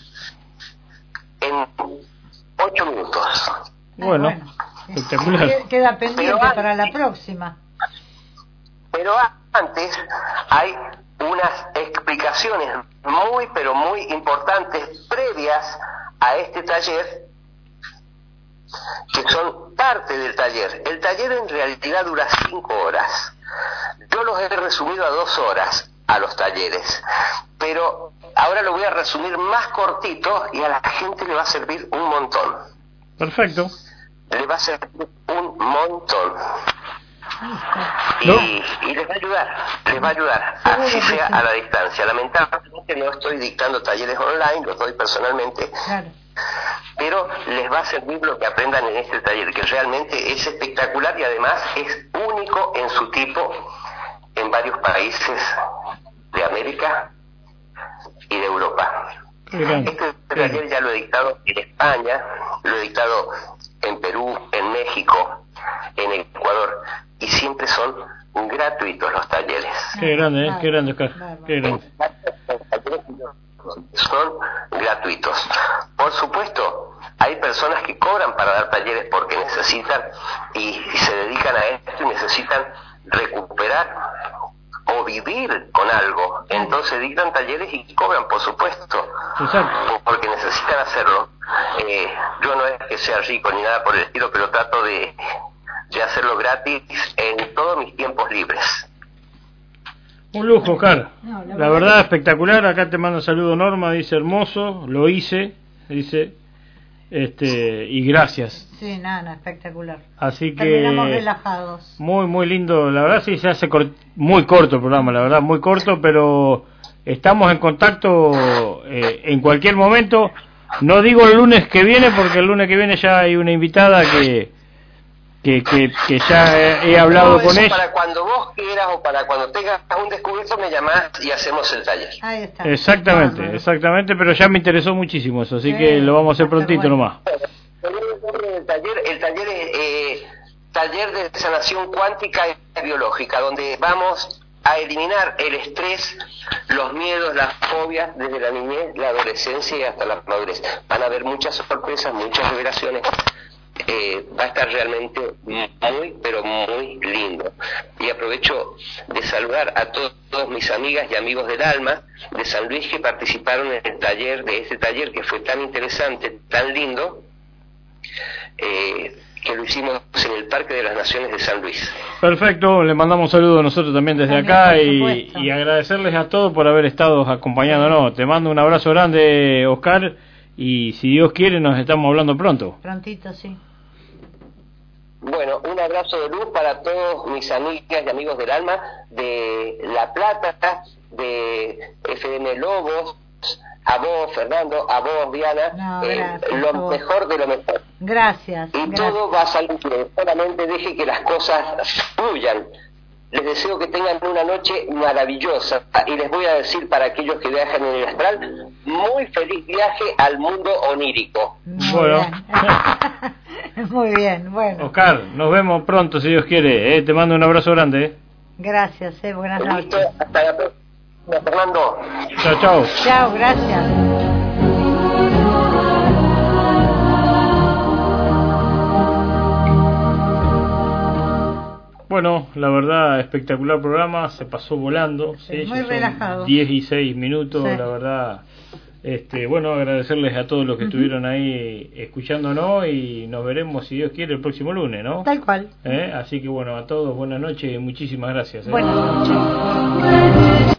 en ocho minutos. Bueno, Ah, bueno. espectacular. Queda- Queda pendiente Pero- para la próxima. Pero antes hay unas explicaciones muy pero muy importantes previas a este taller, que son parte del taller. El taller en realidad dura cinco horas. Yo los he resumido a dos horas a los talleres, pero ahora lo voy a resumir más cortito y a la gente le va a servir un montón. Perfecto. Le va a servir un montón. Y, ¿No? y les va a ayudar, les va a ayudar, Seguro así que sea sí. a la distancia. Lamentablemente no estoy dictando talleres online, los doy personalmente, Claro. pero les va a servir lo que aprendan en este taller, que realmente es espectacular y además es único en su tipo en varios países de América y de Europa. Qué grande. Este taller ya lo he dictado en España, lo he dictado en Perú, en México, en Ecuador, y siempre son gratuitos los talleres. Qué grande, ¿eh? Qué grande, Oscar. Bárbaro. Qué grande. Son gratuitos. Por supuesto, hay personas que cobran para dar talleres porque necesitan y, y se dedican a esto y necesitan recuperar o vivir con algo. Entonces dictan talleres y cobran, por supuesto, Exacto. porque necesitan hacerlo. Eh, yo no es que sea rico ni nada por el estilo, pero trato de, de hacerlo gratis en todos mis tiempos libres. Un lujo, Oscar. No, la La verdad verdad, que- espectacular. Acá te mando un saludo, Norma. Dice hermoso, lo hice. Dice, este, y gracias. Sí, nada, espectacular. Así Terminamos que relajados. muy, muy lindo. La verdad, sí, se hace cor- muy corto el programa, la verdad, muy corto, pero estamos en contacto eh, en cualquier momento. No digo el lunes que viene, porque el lunes que viene ya hay una invitada que que, que, que ya he, he hablado No, con eso ella. para cuando vos quieras o para cuando tengas un descubierto me llamás y hacemos el taller. Ahí está. Exactamente, Bárbaro. exactamente, pero ya me interesó muchísimo eso, así Sí, que lo vamos a hacer va a estar prontito bueno. nomás. El nombre del taller, el taller es eh, taller de sanación cuántica y biológica, donde vamos a eliminar el estrés, los miedos, las fobias desde la niñez, la adolescencia y hasta la madurez. Van a haber muchas sorpresas, muchas revelaciones. eh, va a estar realmente muy, pero muy lindo. Y aprovecho de saludar a to- todas mis amigas y amigos del alma de San Luis que participaron en el taller, de este taller que fue tan interesante, tan lindo, eh, que lo hicimos en el Parque de las Naciones de San Luis. Perfecto, le mandamos saludos nosotros también desde También, acá por y, supuesto. y agradecerles a todos por haber estado acompañándonos. Te mando un abrazo grande, Oscar, y si Dios quiere nos estamos hablando pronto. Prontito, sí. Bueno, un abrazo de luz para todos mis amigas y amigos del alma de La Plata, de F M Lobos, a vos, Fernando, a vos, Diana, No, eh, gracias, a lo vos. mejor de lo mejor. Gracias. Y gracias. todo va a salir bien, solamente deje que las cosas fluyan. Les deseo que tengan una noche maravillosa y les voy a decir para aquellos que viajan en el astral, muy feliz viaje al mundo onírico. Muy Bueno. bien. Muy bien, bueno. Oscar, nos vemos pronto si Dios quiere. Eh, te mando un abrazo grande. Eh. Gracias, eh, buenas Listo, noches. hasta la próxima, Fernando. Chao, chao. Chao, gracias. Bueno, la verdad, espectacular programa, se pasó volando. Sí, ¿sí? muy Ya son relajado. diez y seis minutos, Sí. la verdad. Este, bueno, agradecerles a todos los que Ujú. estuvieron ahí escuchándonos y nos veremos, si Dios quiere, el próximo lunes, ¿no? Tal cual. ¿Eh? Así que bueno, a todos buenas noches y muchísimas gracias. ¿eh? Buenas noches.